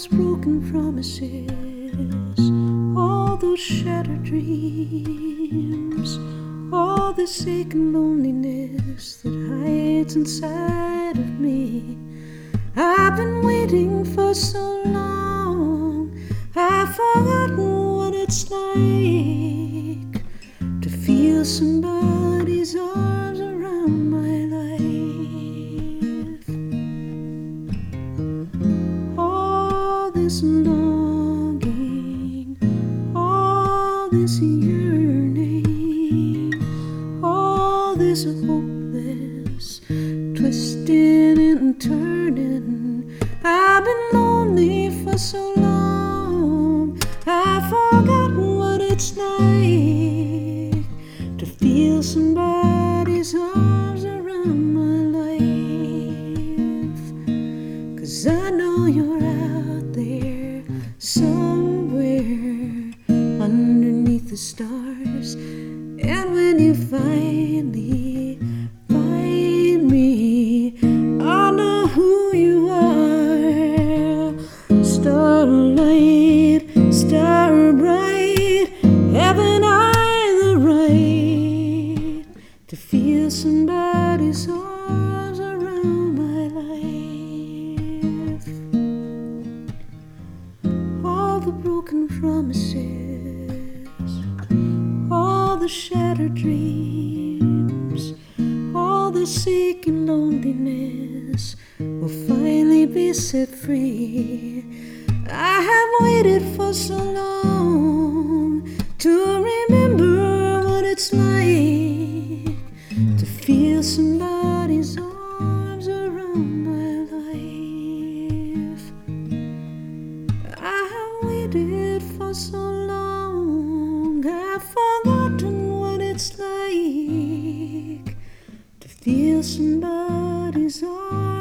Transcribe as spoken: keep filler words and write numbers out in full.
those broken promises, all those shattered dreams, all this aching loneliness that hides inside of me. I've been waiting for so long, I've forgotten what it's like to feel somebody's arms around my life. All this longing, all this yearning, all this hopeless twisting and turning. I've been lonely for so long, I've forgotten what it's like to feel somebody's arms around my life. 'Cause I know you're out there somewhere underneath the stars, and when you find me, find me, I know who you are. Starlight, star bright, haven't I the right to feel somebody's arms around my life? All the broken promises, all the shattered dreams, all this aching loneliness will finally be set free. I have waited for so long to remember what it's like to feel somebody's arms around my life. I have waited for so long, I've forgotten what it's like to feel somebody's arms